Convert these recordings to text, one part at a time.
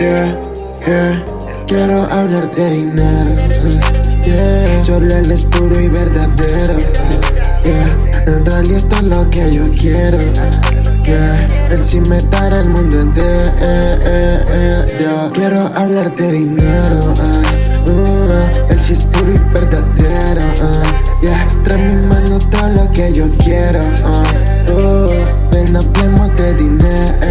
yeah, yeah. Quiero hablar de dinero, yeah. Solo él es puro y verdadero, yeah. En realidad esto es lo que yo quiero, yeah. Él sí me dará el mundo entero, yeah. Quiero hablar de dinero, él sí es puro y verdadero, yeah. Trae en mi mano todo lo que yo quiero, ven hablemos de dinero,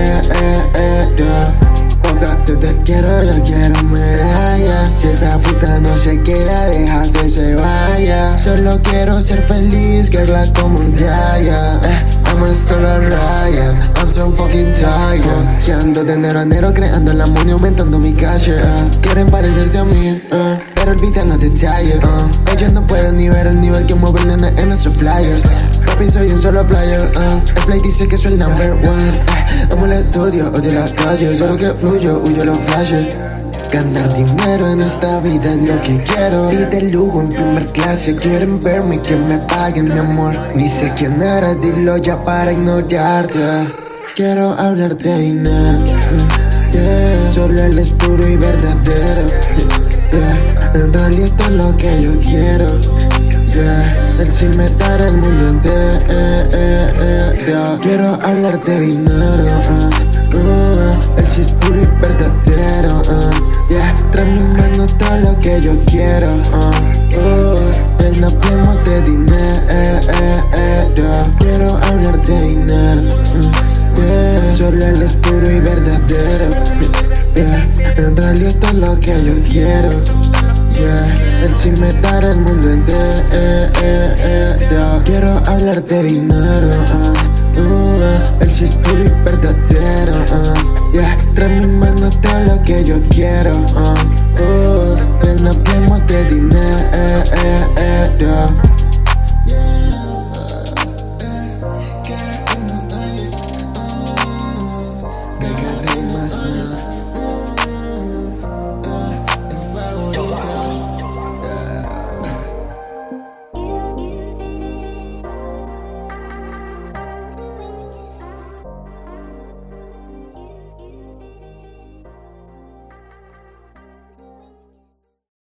porque te quiero, yo quiero medalla. Si esa puta no se queda, deja que se vaya. Solo quiero ser feliz, girl, como un día. I'm a star Ryan, I'm so fucking tired. Si ando de enero a enero creando la money, aumentando mi cash, quieren parecerse a mí, pero olvidan los detalles, ellos no pueden ni ver el nivel que mueve el nene en esos flyers. Papi, soy un solo player, el play dice que soy el number one. Amo el estudio, odio la calle, solo que fluyo, huyo los flashes. Ganar dinero en esta vida es lo que quiero. Pide lujo en primer clase, quieren verme y que me paguen mi amor. Ni sé quién eres, dilo ya para ignorarte. Quiero hablar de dinero, yeah. Solo él es puro y verdadero, yeah. En realidad esto es lo que yo quiero, yeah. Él sí me dará el mundo entero, yeah. Quiero hablar de dinero, él sí es puro y verdadero, yeah. Trae en mi mano todo lo que yo quiero, ven hablemos de dinero, quiero hablar de dinero, yeah. Solo él es puro y verdadero, yeah. En realidad esto es lo que yo quiero, yeah. Él sí me dará el mundo entero, quiero hablar de dinero, él sí es puro y verdadero, yeah. Trae en mi mano todo lo que yo quiero, ven hablemos de dinero.